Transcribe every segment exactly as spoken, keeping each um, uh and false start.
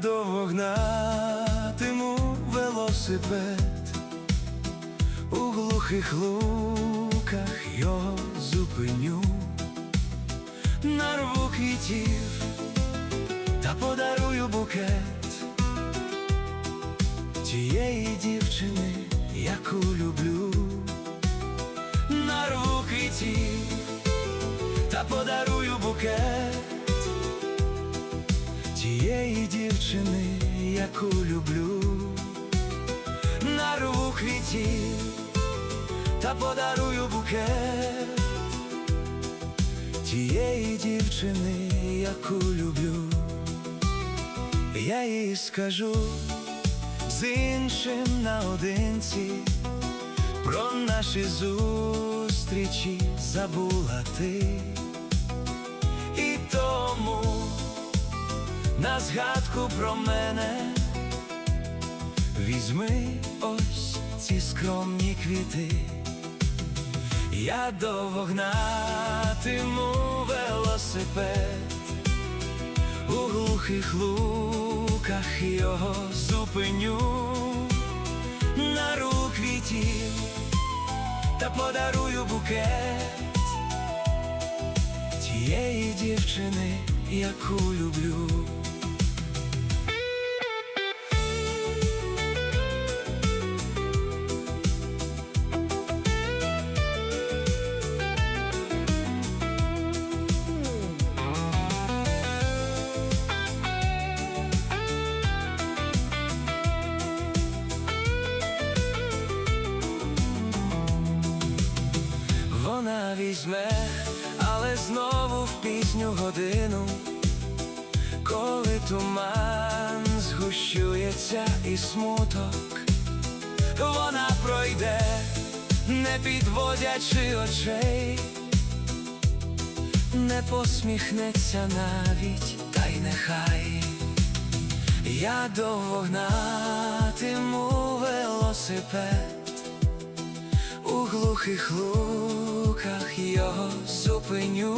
довго гнатиму велосипед, у глухих луках його зупиню, нарву квітів та подарую букет тієї дівчини, яку люблю. Нарву квітів та подарую букет тієї дівчини, яку люблю. Нарву квітів та подарую букет тієї дівчини, яку люблю. Я їй скажу з іншим наодинці, про наші зустрічі забула ти. І тому на згадку про мене візьми ось ці скромні квіти. Я довго гнатиму велосипед, у глухих луках його зупиню. Нарву квітів та подарую букет тієї дівчини, яку люблю. Вона візьме, але знову в пізню годину, коли туман згущується і смуток. Вона пройде, не підводячи очей, не посміхнеться навіть, та й нехай. Я довго гнатиму велосипед, у глухих луках його зупиню.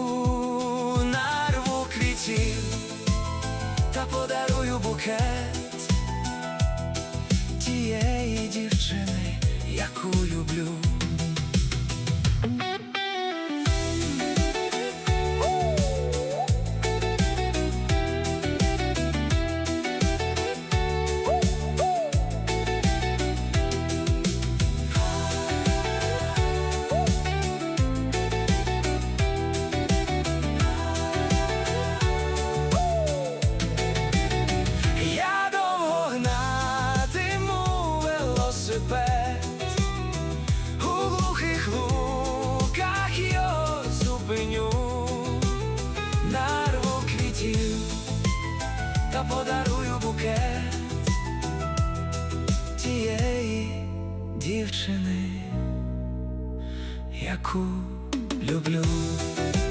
Нарву квітів та подарую букет тієї дівчини, яку люблю. У глухих луках його зупиню. Нарву квітів та подарую букет тієї дівчини, яку люблю.